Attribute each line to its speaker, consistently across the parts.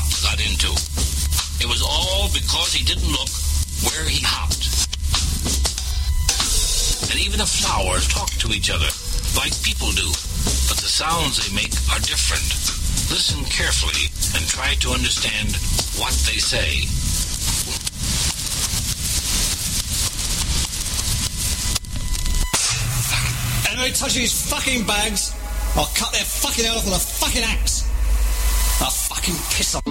Speaker 1: Rock got into. It was all because he didn't look where he hopped. And even the flowers talk to each other like people do, but the sounds they make are different. Listen carefully and try to understand what they say.
Speaker 2: Anybody touching these fucking bags, I'll cut their fucking head off with a fucking axe. I'll fucking piss off.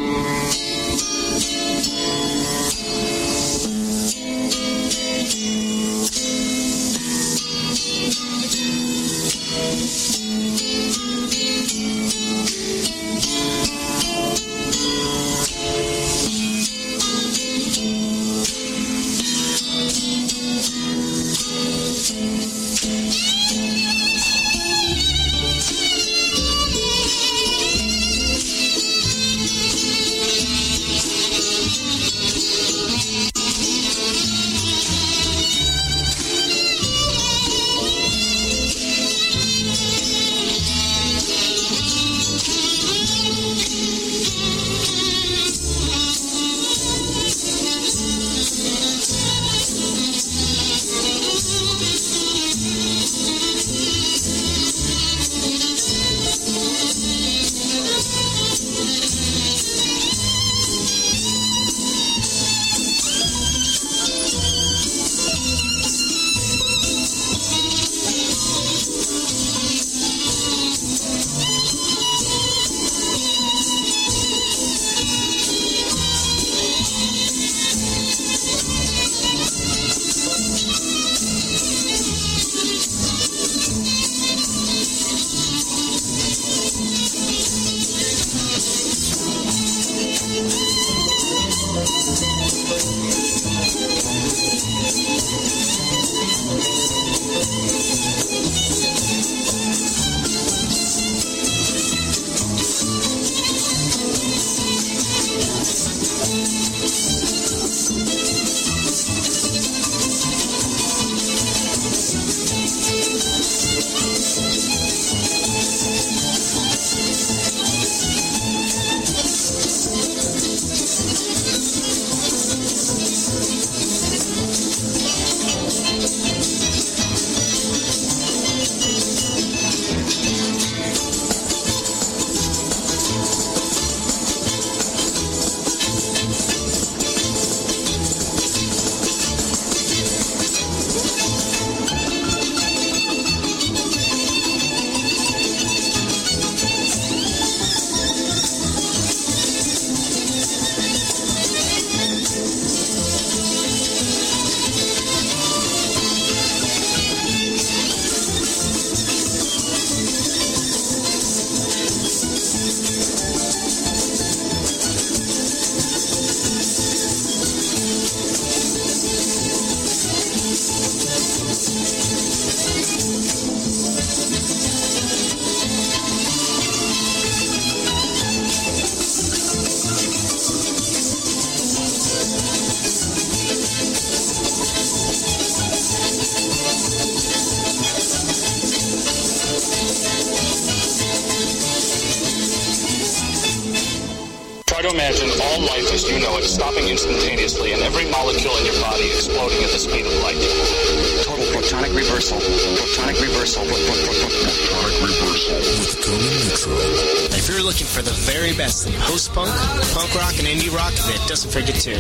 Speaker 3: to imagine all life as you know it stopping instantaneously and every molecule in your body exploding at the speed of light.
Speaker 4: Total protonic reversal. Protonic reversal.
Speaker 5: Protonic reversal with Tony Nitro.
Speaker 6: If you're looking for the very best in post-punk, punk rock, and indie rock that doesn't forget to,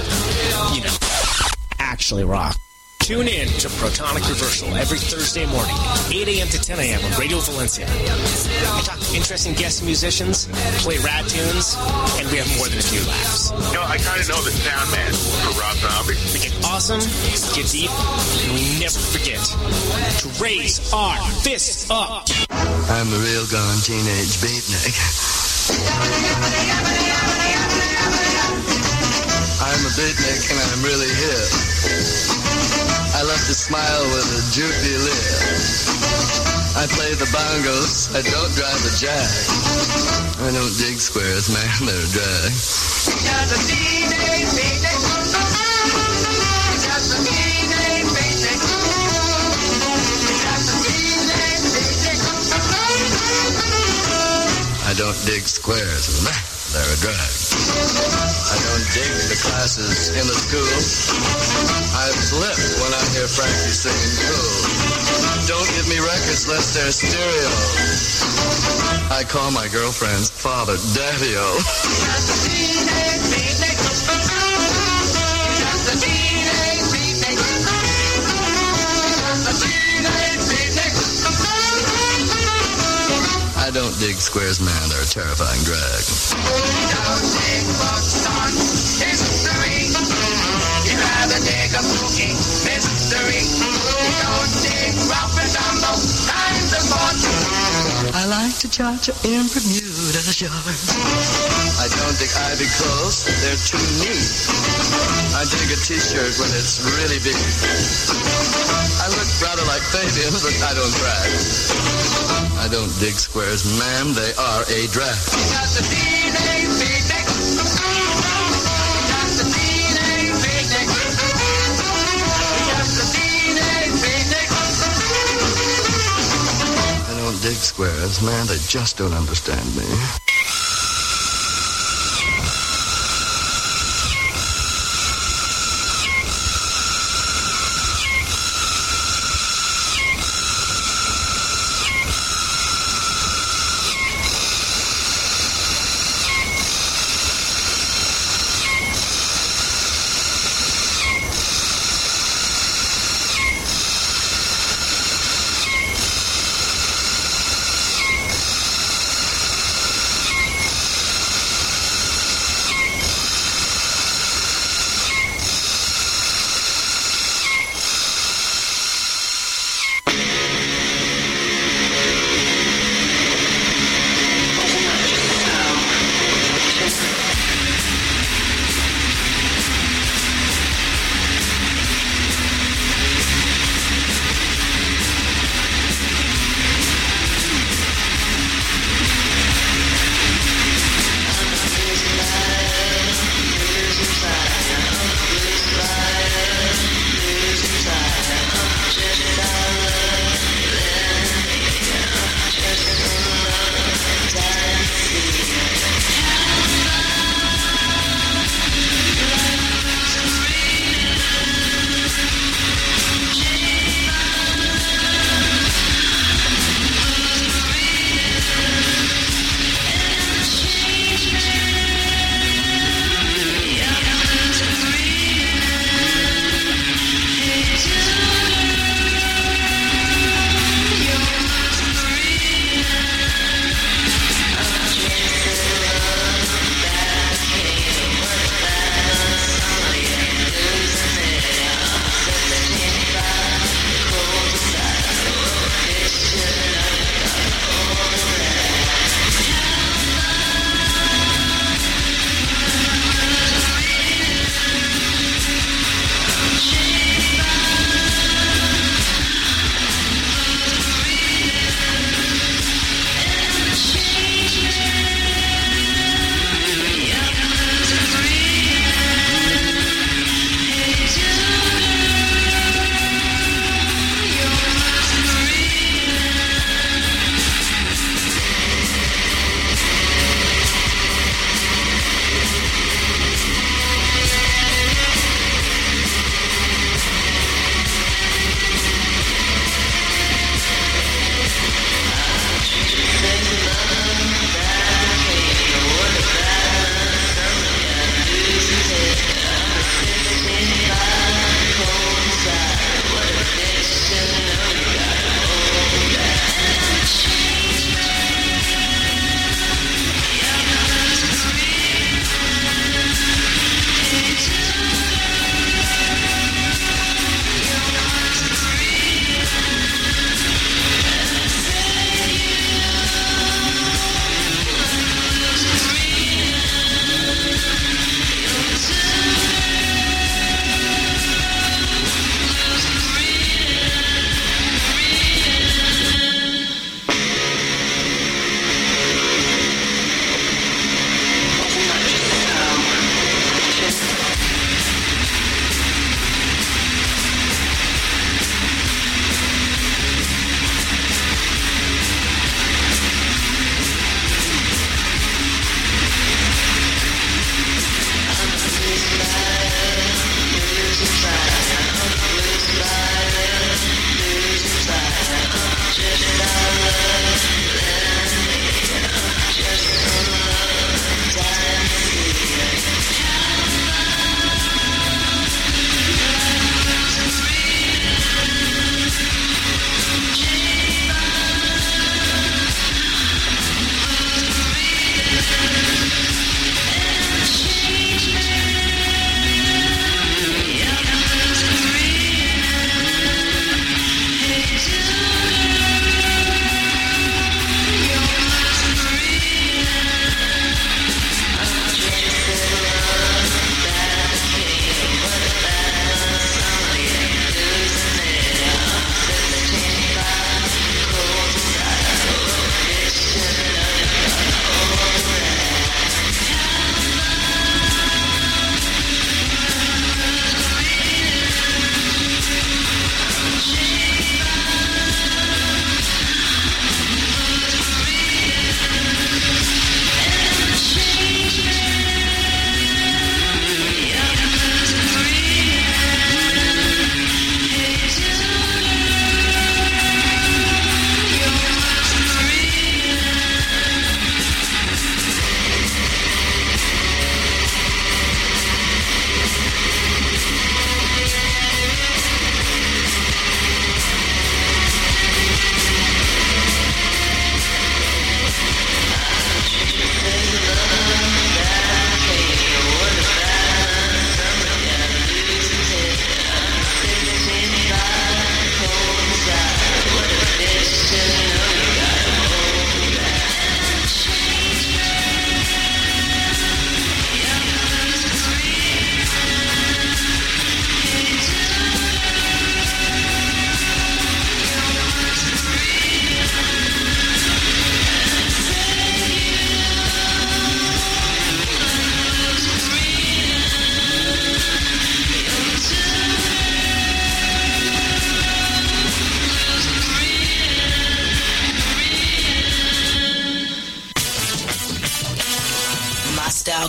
Speaker 6: actually rock, tune in to Protonic Reversal every Thursday morning, 8 a.m. to 10 a.m. on Radio Valencia. I talk to interesting guest musicians, play rad tunes, and we have more than a few laughs.
Speaker 7: I kind of know the sound man for Rob Zombie.
Speaker 6: We get awesome, get deep, and we never forget to raise our fists up.
Speaker 8: I'm a real gone teenage beatnik. I'm a beatnik and I'm really hip. I love to smile with a droopy lip. I play the bongos, I don't drive a jack. I don't dig squares, man, they're drag. Just a teenage beatnik. Just a teenage beatnik. Just a teenage beatnik. I don't dig squares, man. they're a drag. I don't dig the classes in the school. I flip when I hear Frankie singing cool. Don't give me records lest they're stereo. I call my girlfriend's father Daddy-O. I don't dig squares, man. They're a terrifying drag.
Speaker 9: Don't dig books on history. You'd rather dig a spooky mystery. Don't dig rough and tumble kinds of fortune.
Speaker 8: I like to cha-cha in Bermuda shorts. I don't dig ivy clothes. They're too neat. I dig a t-shirt when it's really big. I look rather like Fabian, but I don't brag. I don't dig squares, ma'am. They are a drag.
Speaker 9: Just a teenage picnic. Just a teenage picnic. Just a teenage picnic.
Speaker 8: I don't dig squares, man. They just don't understand me.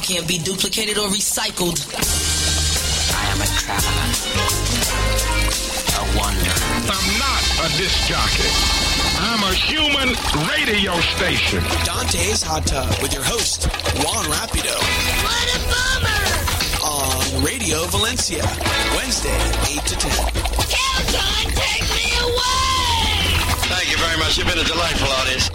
Speaker 10: can't be duplicated or recycled.
Speaker 4: I am a traveler. A wanderer.
Speaker 7: I'm not a disc jockey. I'm a human radio station.
Speaker 11: Dante's Hot Tub with your host, Juan Rapido.
Speaker 9: What a bummer!
Speaker 11: On Radio Valencia, Wednesday, 8 to 10.
Speaker 9: Calton, take me away!
Speaker 12: Thank you very much. You've been a delightful audience.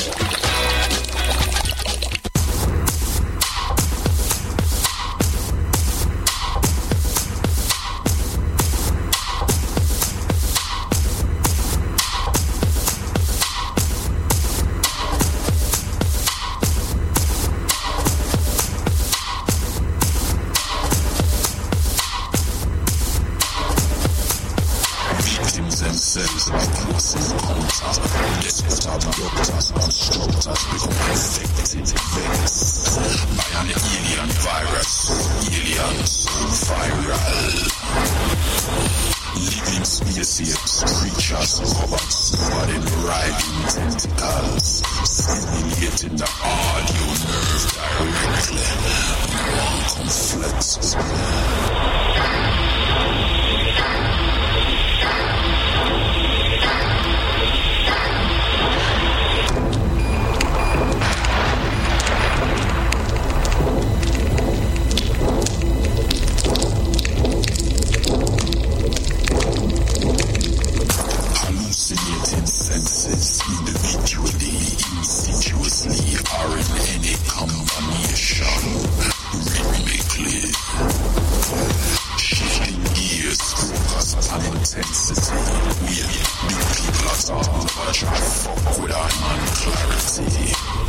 Speaker 5: Themselves are close encounters. Desperate doctors and structures become infected, vexed by an alien virus, alien so viral. Living spaceships, creatures covered sword in writhing tentacles, stimulating the audio nerve directly. One complex. Hallucinating senses, individually, insidiously, or in any combination, rhythmically. Shifting gears, focus on intensity. We big people at all, but try to fuck with our man clarity.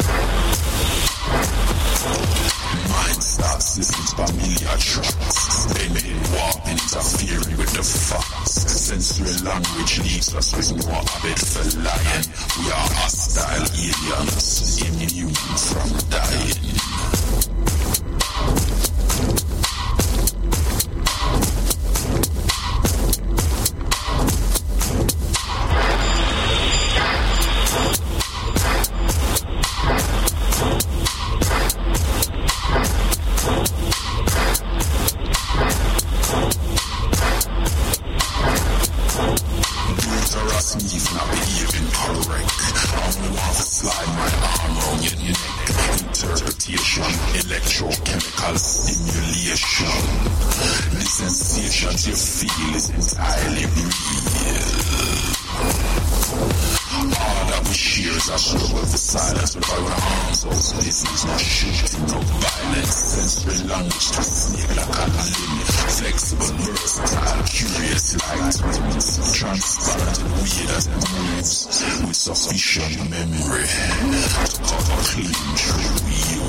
Speaker 5: Mind starts listening to familiar tracks, bending, warping, interfering with the facts. Sensory language leaves us with no habit for lying. We are hostile aliens, immune from dying. Electrochemical stimulation. The sensations you feel is entirely real. All that we share is a struggle for silence with our arms. Also, this is no shooting, no violence. Sensory language to snake like a limb. Flexible, versatile, curious like twins. Transparent in the way that it moves. With sufficient memory to cover clean through you.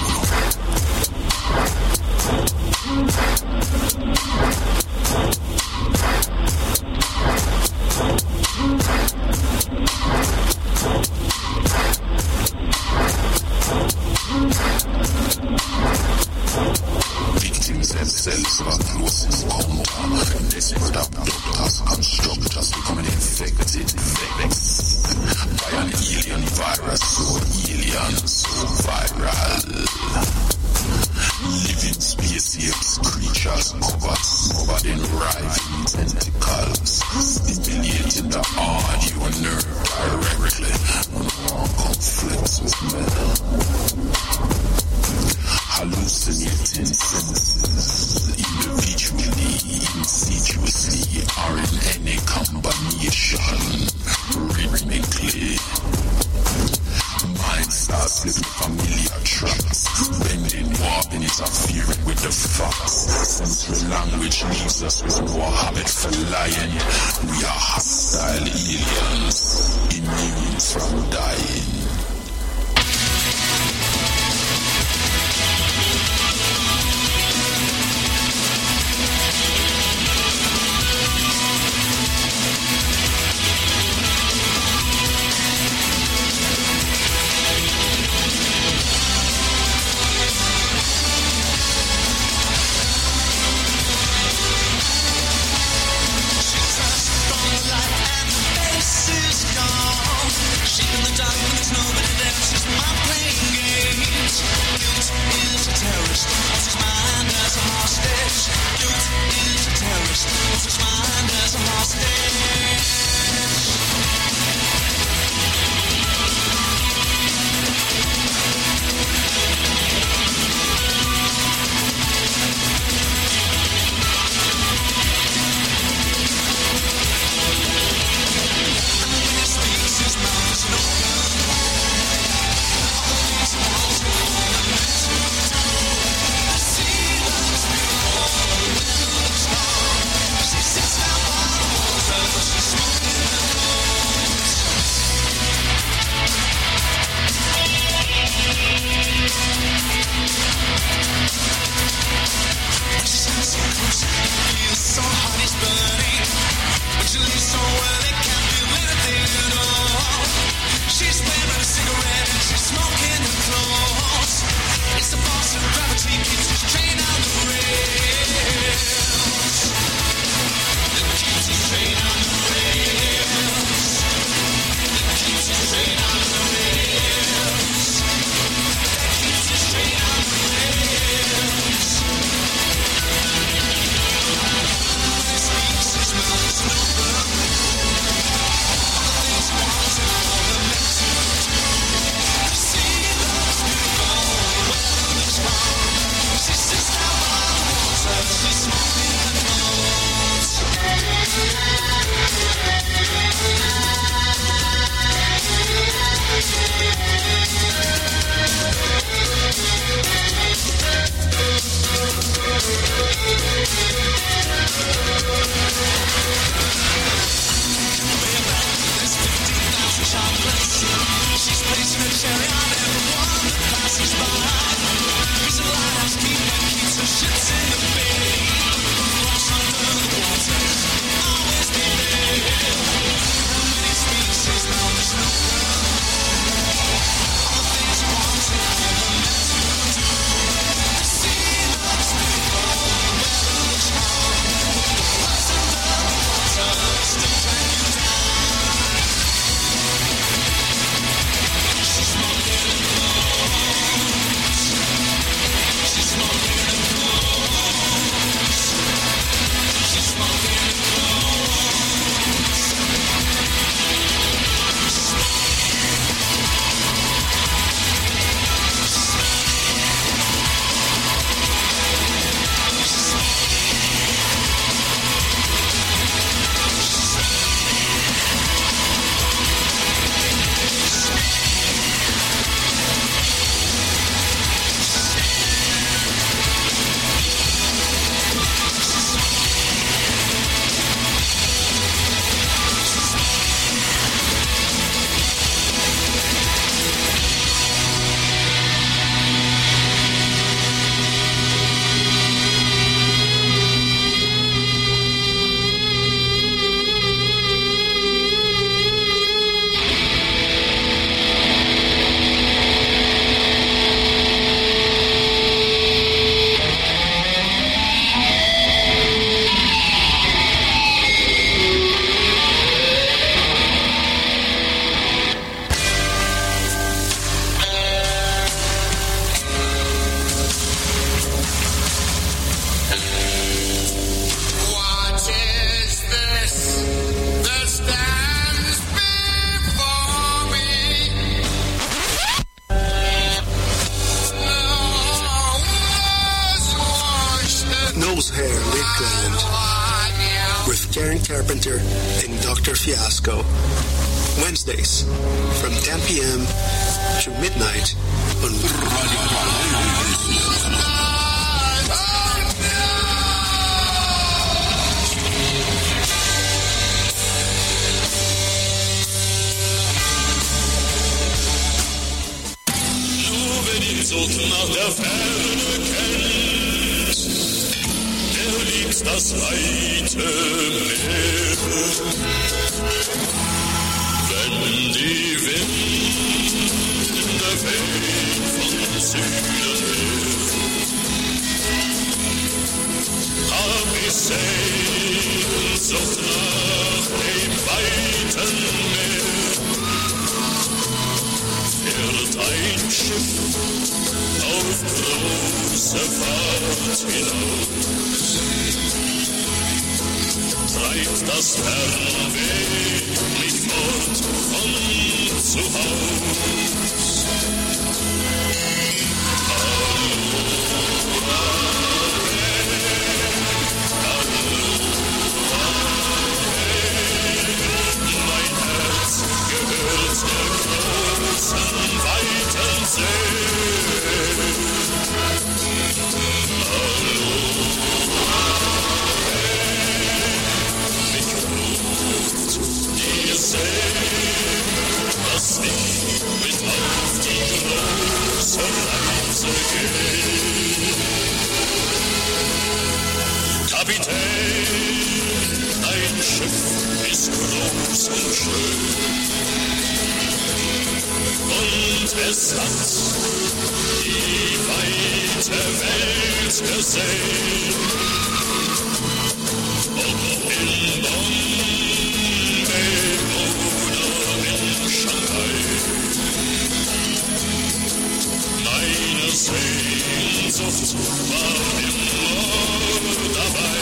Speaker 5: Victims themselves are close encounter. Desperate abductors and structures becoming infected, vexed by an alien virus so alien, so viral. Living spaceships, creatures covered in writhing tentacles, stimulating the audio nerve directly on one conflicts with me. Hallucinating senses, individually, insidiously, or in any combination, rhythmically. Mind starts slipping familiar tracks, bending, warping, interfering with the facts. Sensory language leaves us with no habit for lying. We are hostile aliens, immune from dying.
Speaker 9: Shaking the dark when there's no
Speaker 13: Nose Hair Lakeland with Karen Carpenter and Dr. Fiasco. Wednesdays from 10 p.m. to midnight on Radio
Speaker 9: Nur wer die Zucht nach der Ferne kennt, der liebt das weite Meer. Wenn die Winde wehen von Süden her, hab ich Sehnsucht nach dem weiten Meer. Fährt ein Schiff auf große Fahrt hinaus, treibt das Fernweh mich fort von zu Haus. Mein Herz gehört der großen, weiten See. Dass ich mit auf die große Reise gehe. Kapitän, dein Schiff ist groß und schön und es hat die weite Welt gesehen. Ob in Bombay meine Sehnsucht war immer dabei.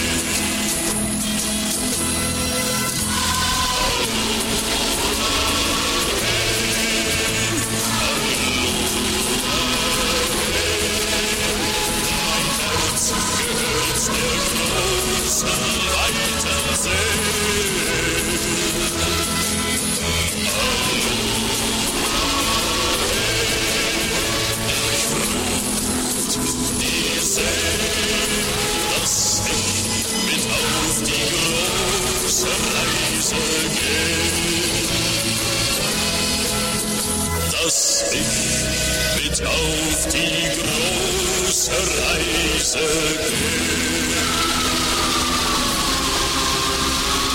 Speaker 9: Mein Herz gehört der großen, weiten See. Dass ich mit auf die große Reise gehe. Dass ich mit auf die große Reise gehe.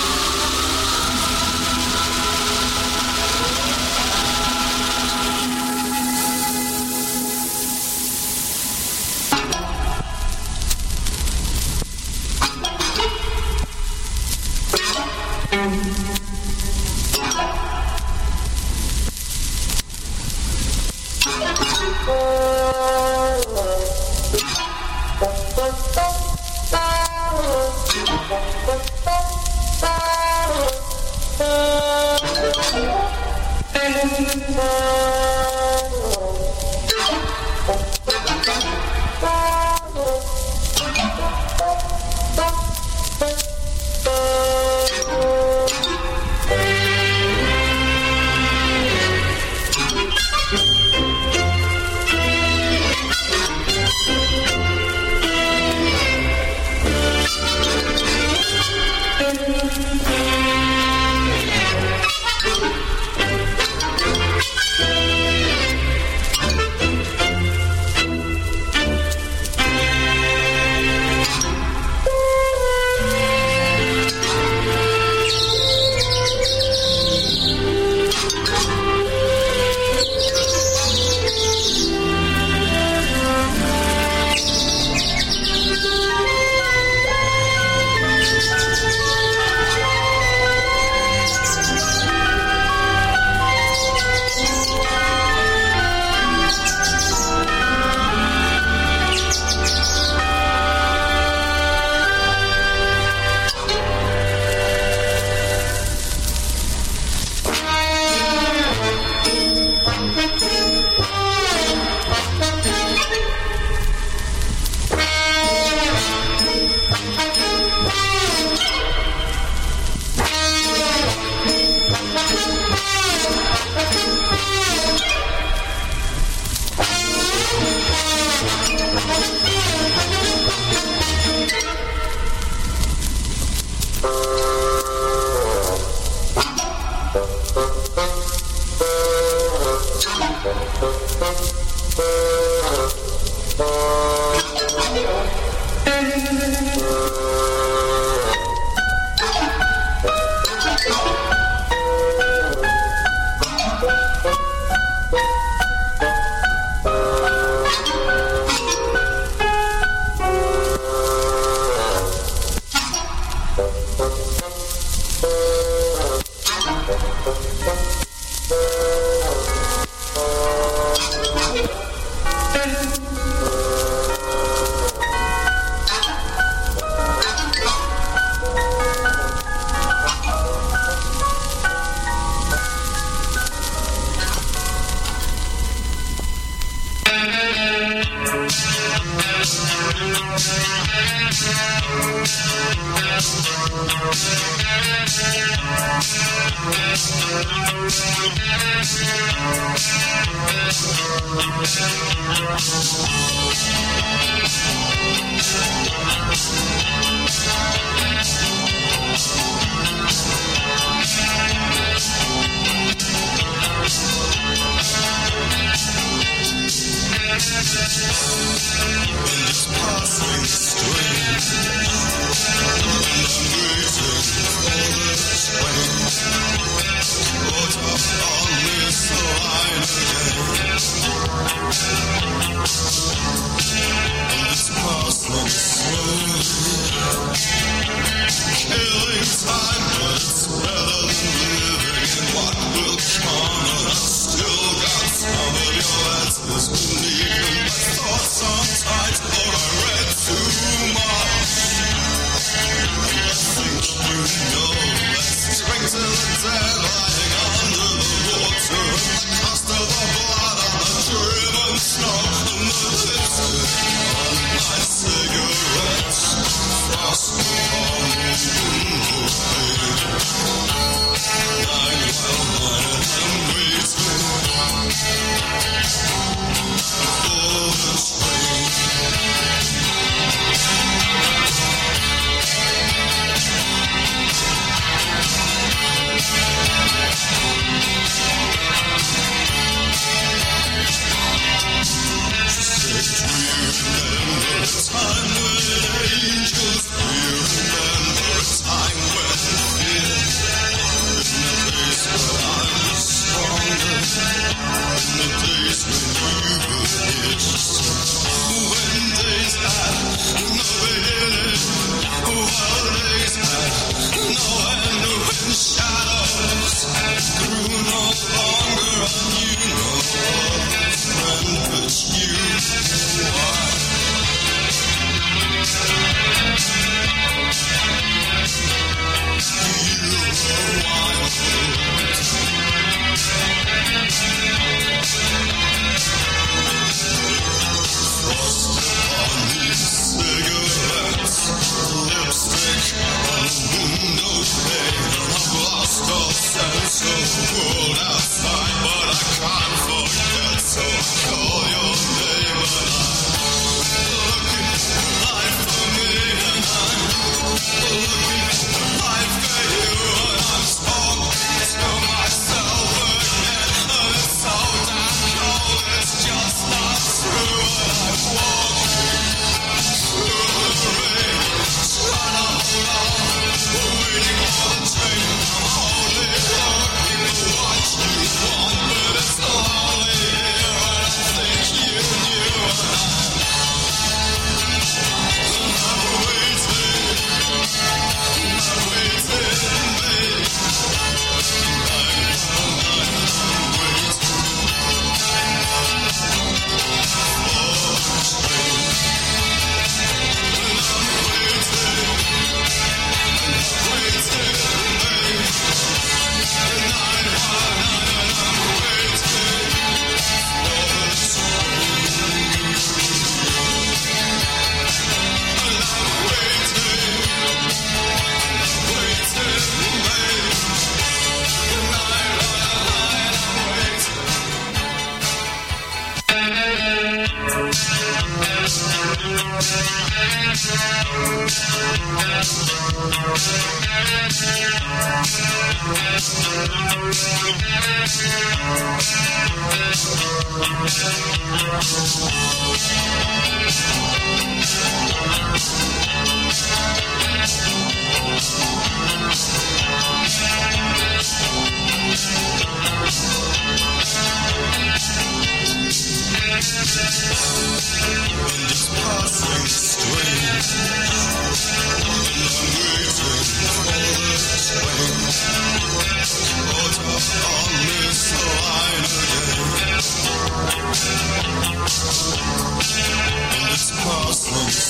Speaker 5: It's passing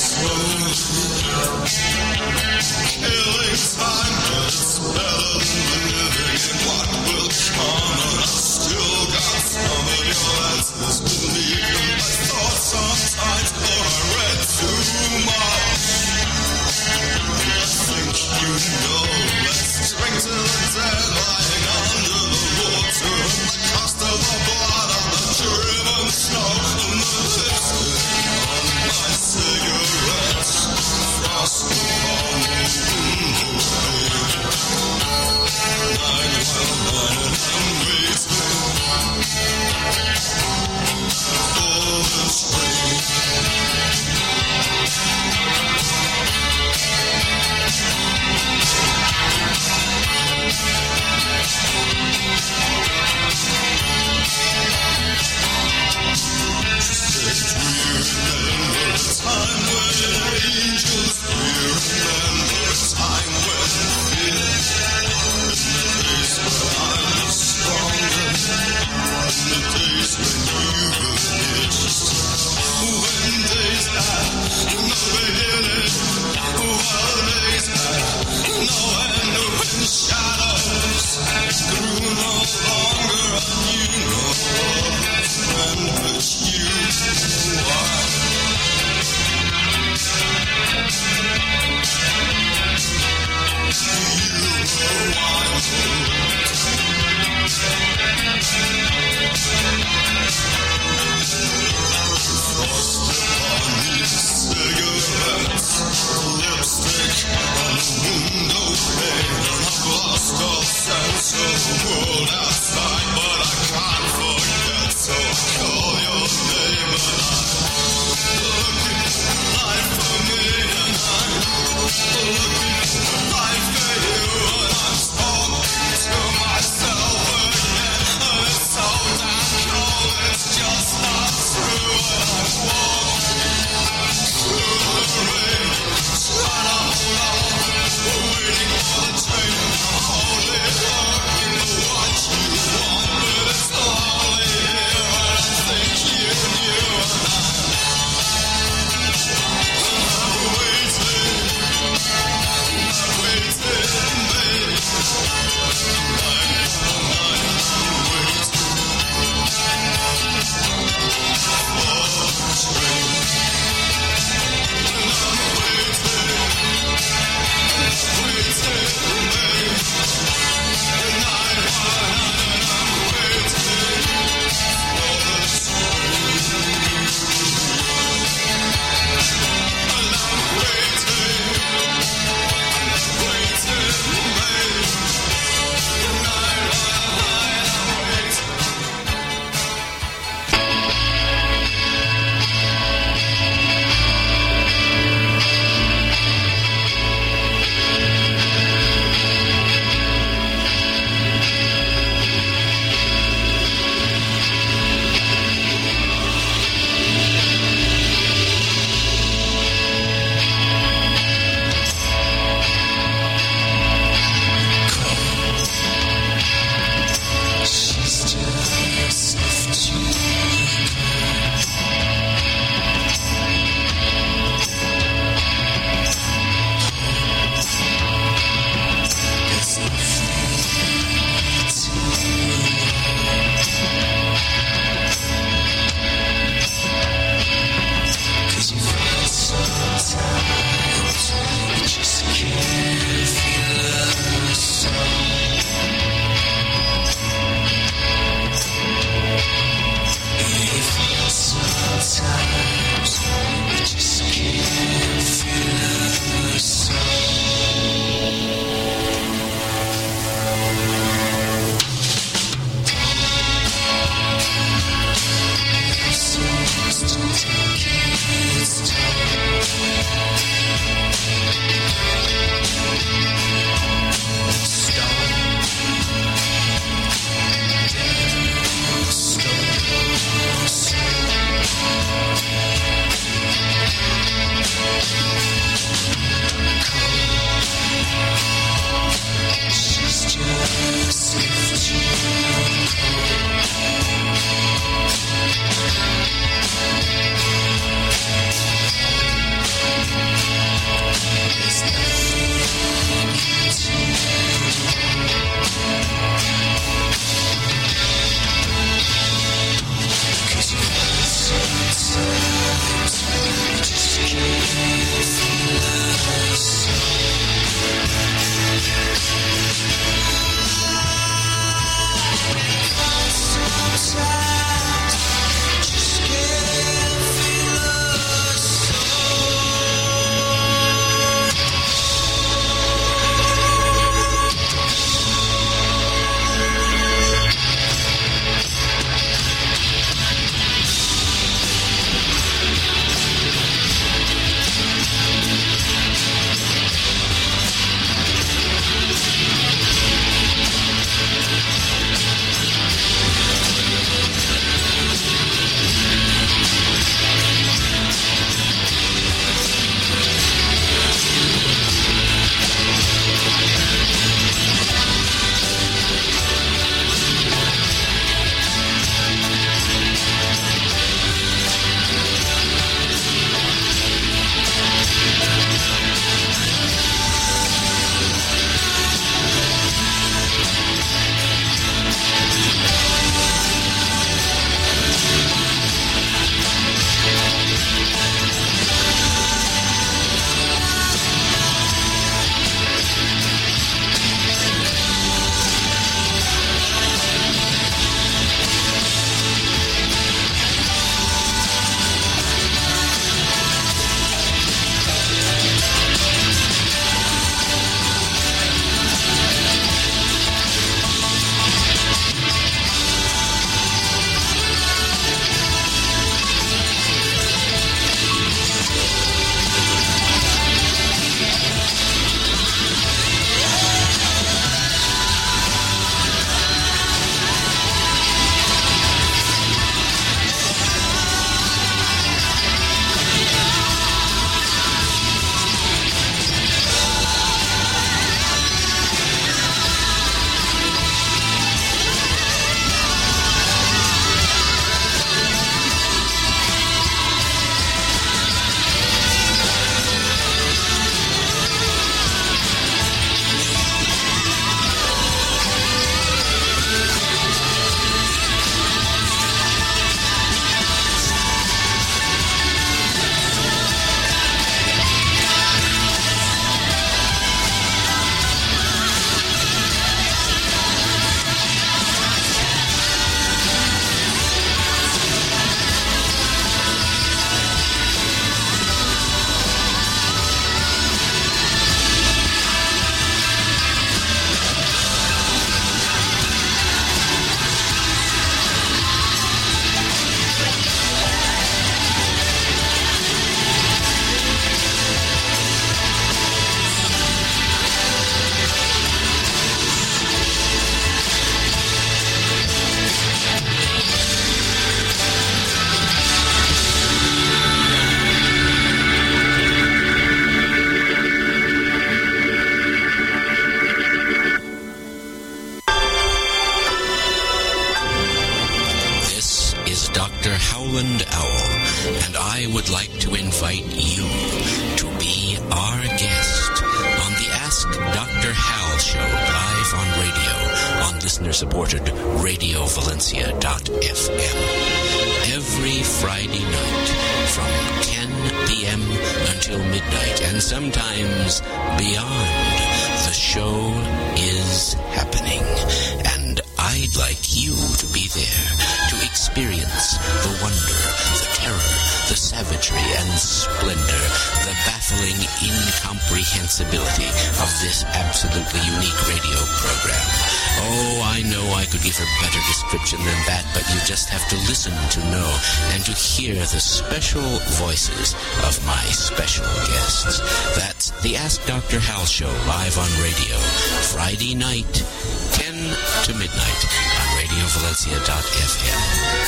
Speaker 14: invite you to be our guest on the Ask Dr. Hal show live on radio on listener-supported RadioValencia.fm every Friday night from 10 p.m. until midnight, and sometimes beyond. The show is happening, and I'd like you to be there to experience the wonder, the terror, the savagery and splendor, the baffling incomprehensibility of this absolutely unique radio program. Oh, I know I could give a better description than that, but you just have to listen to know and to hear the special voices of my special guests. That's the Ask Dr. Hal show live on radio, Friday night, 10 to midnight on RadioValencia.fm.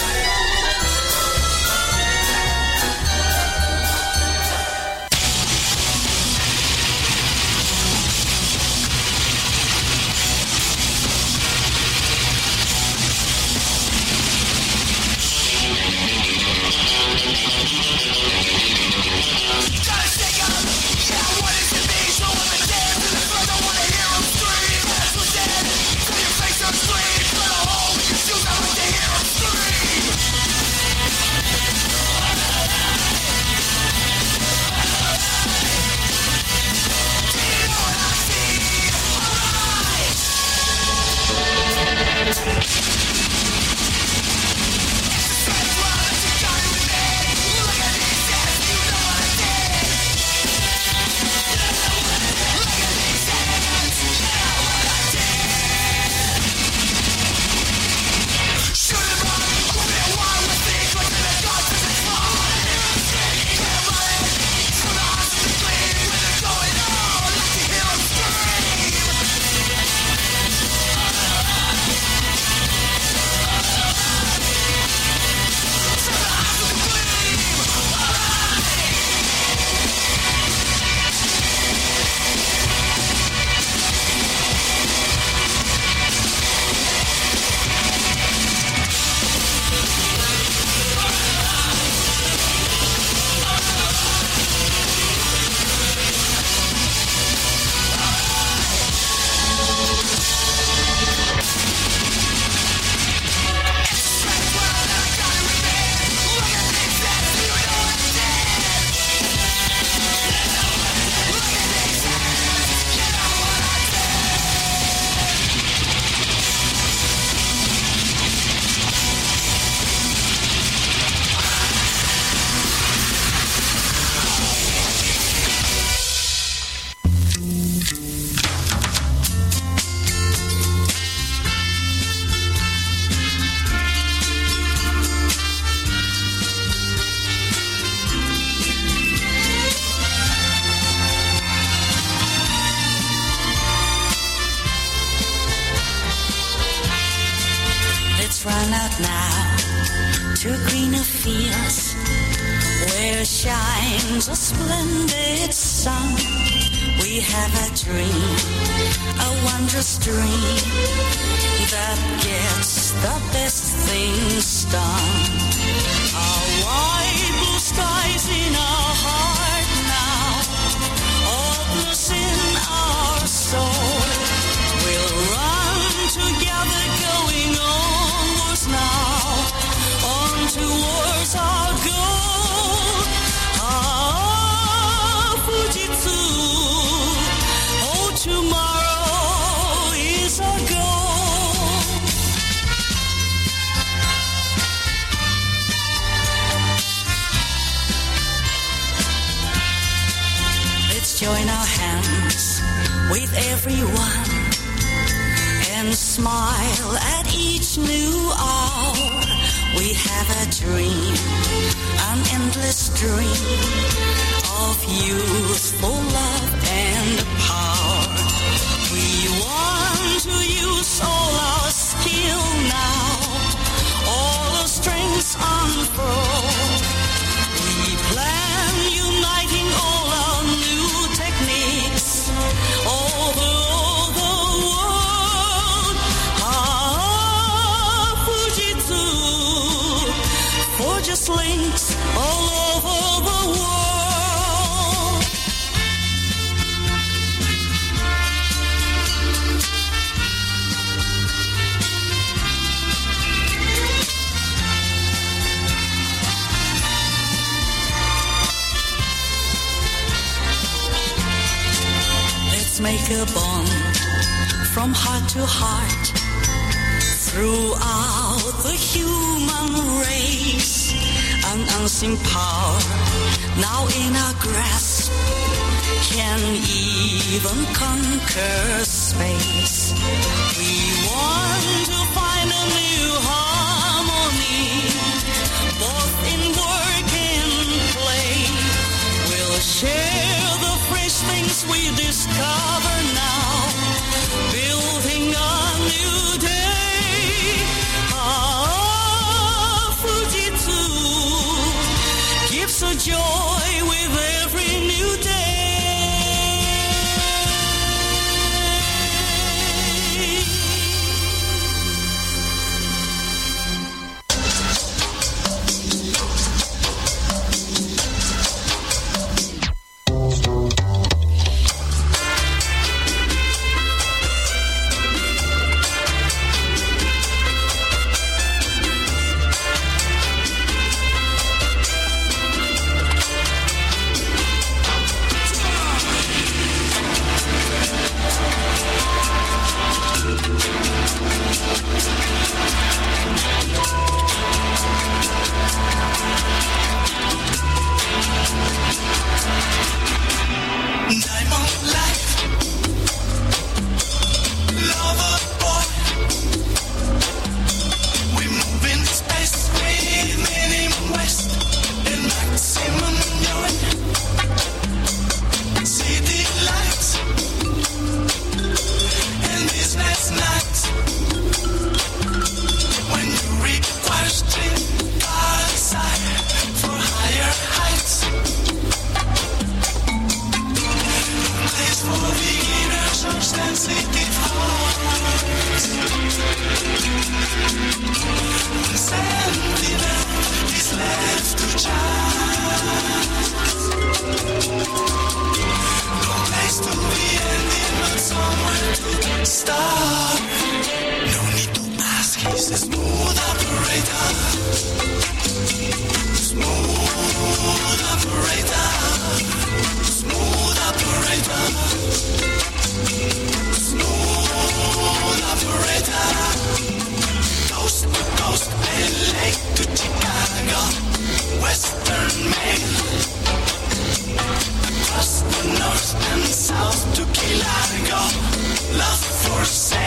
Speaker 15: Run out now to greener fields where shines a splendid sun. We have a dream, a wondrous dream that gets the best things done. Our wide blue skies in our heart now, all bliss in our soul. We'll run together going onwards now, on towards our goal. Ah, Fujitsu, oh, tomorrow is our goal. Let's join our hands with everyone and smile at each new hour. We have a dream, an endless dream of youthful love and power. We want to use all our skill now, all our strengths unfurled. We plan uniting all our new techniques over the world. Ah, Fujitsu, forges links all over the world. Let's make a bond from heart to heart throughout the human race. An unseen power now in our grasp can even conquer space. We want to find a new harmony, both in work and play. We'll share the fresh things we discover now, building a new day. Ah, Fujitsu gives a joy with every new day.
Speaker 9: North and south to Kilargo, love for sale.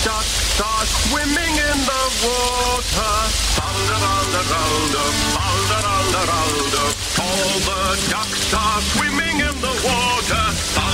Speaker 16: ducks are swimming in the water. Balderalderalder, balderalderalder. All the ducks are swimming in the water.